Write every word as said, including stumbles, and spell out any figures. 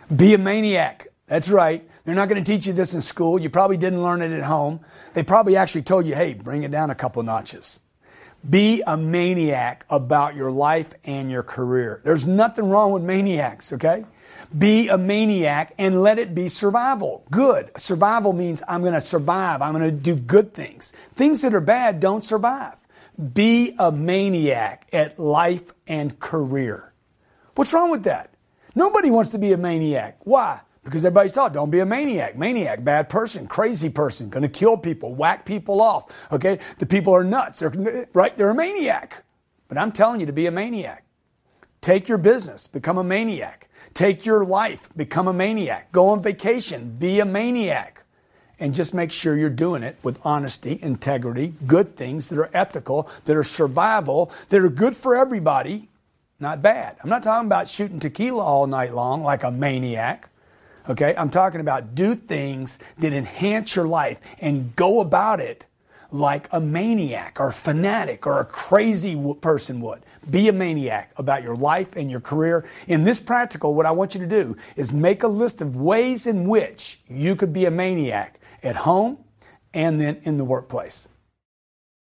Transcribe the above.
Be a maniac. That's right. They're not going to teach you this in school. You probably didn't learn it at home. They probably actually told you, hey, bring it down a couple notches. Be a maniac about your life and your career. There's nothing wrong with maniacs, okay? Be a maniac and let it be survival. Good. Survival means I'm going to survive. I'm going to do good things. Things that are bad don't survive. Be a maniac at life and career. What's wrong with that? Nobody wants to be a maniac. Why? Because everybody's taught, don't be a maniac. Maniac, bad person, crazy person, going to kill people, whack people off. Okay? The people are nuts. They're, right? They're a maniac. But I'm telling you to be a maniac. Take your business, become a maniac. Take your life, become a maniac. Go on vacation, be a maniac. And just make sure you're doing it with honesty, integrity, good things that are ethical, that are survival, that are good for everybody, not bad. I'm not talking about shooting tequila all night long like a maniac. Okay, I'm talking about do things that enhance your life and go about it like a maniac or a fanatic or a crazy person would. Be a maniac about your life and your career. In this practical, what I want you to do is make a list of ways in which you could be a maniac at home and then in the workplace.